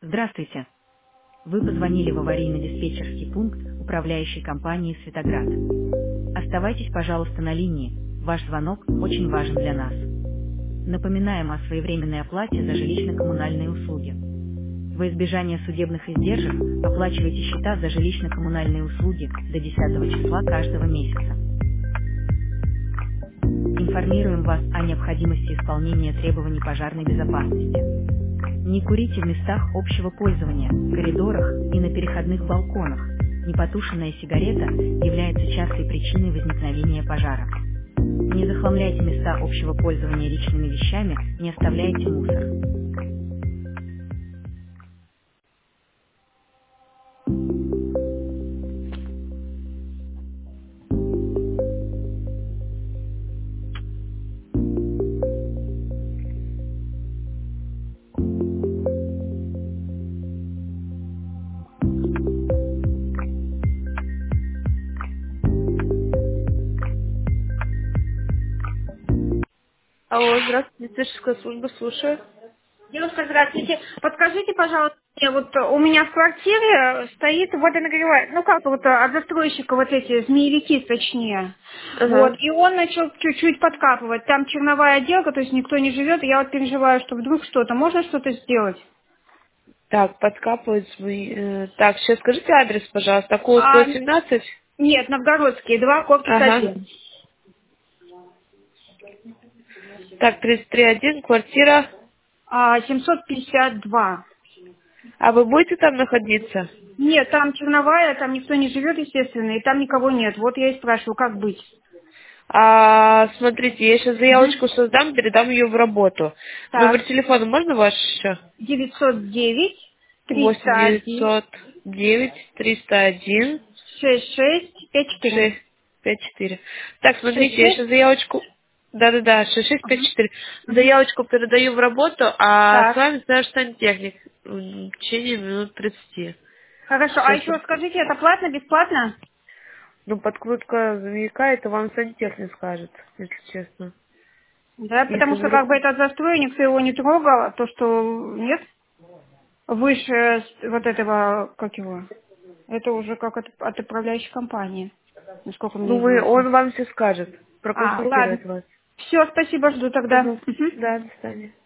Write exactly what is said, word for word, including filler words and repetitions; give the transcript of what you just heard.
Здравствуйте. Вы позвонили в аварийно-диспетчерский пункт управляющей компании «Светоград». Оставайтесь, пожалуйста, на линии. Ваш звонок очень важен для нас. Напоминаем о своевременной оплате за жилищно-коммунальные услуги. Во избежание судебных издержек оплачивайте счета за жилищно-коммунальные услуги до десятого числа каждого месяца. Информируем вас о необходимости исполнения требований пожарной безопасности. Не курите в местах общего пользования, коридорах и на переходных балконах. Непотушенная сигарета является частой причиной возникновения пожара. Не захламляйте места общего пользования личными вещами, не оставляйте мусор. Алло, здравствуйте, диспетчерская служба, слушаю. Девушка, здравствуйте. Подскажите, пожалуйста, мне, вот э, у меня в квартире стоит водонагреватель, ну как вот э, от застройщика вот эти змеевики, точнее. Вот, Ага. и он начал чуть-чуть подкапывать. Там черновая отделка, то есть никто не живет, и я вот переживаю, что вдруг что-то, можно что-то сделать? Так, подкапывают свои... э, так, сейчас скажите адрес, пожалуйста. А, Акулского семнадцать? нет, новгородские, два, корпус Ага. один. Так, тридцать три один, квартира. А, семьсот пятьдесят два. А вы будете там находиться? Нет, там черновая, там никто не живет, естественно, и там никого нет. Вот я и спрашиваю, как быть? А, смотрите, я сейчас Мгм. заявочку создам, передам ее в работу. Номер Так. телефона можно ваш еще? девятьсот девять восемь триста один девятьсот девять триста один шесть шесть пять четыре. шесть пять четыре. Так, Шесть смотрите, я сейчас шесть. заявочку... Да-да-да, шесть шесть пять Ага. четыре. Мгм. Заявочку передаю в работу, а с Так. вами наш сантехник в течение минут тридцати. Хорошо. А Сейчас, еще скажите, это платно, бесплатно? ну, подкрутка змеяка, это вам сантехник скажет, если честно. Да, Если потому что вдруг... как бы это застрой, никто его не трогал, а то, что нет, выше с- вот этого, как его, это уже как от, от управляющей компании, насколько Ну, мне вы, известно. он вам все скажет, А, ладно. проконсультировать вас. Все, спасибо, жду тогда. Угу. Мгм. Да, до свидания.